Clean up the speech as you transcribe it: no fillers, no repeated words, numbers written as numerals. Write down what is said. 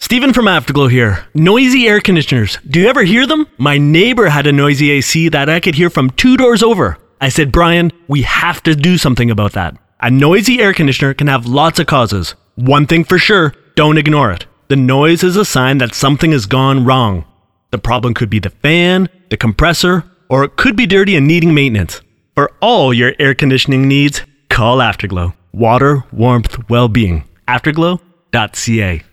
Steven from Afterglow here. Noisy air conditioners. Do you ever hear them? My neighbor had a noisy AC that I could hear from 2 doors over. I said, Brian, we have to do something about that. A noisy air conditioner can have lots of causes. One thing for sure, don't ignore it. The noise is a sign that something has gone wrong. The problem could be the fan, the compressor, or it could be dirty and needing maintenance. For all your air conditioning needs, call Afterglow. Water, warmth, well-being. Afterglow.ca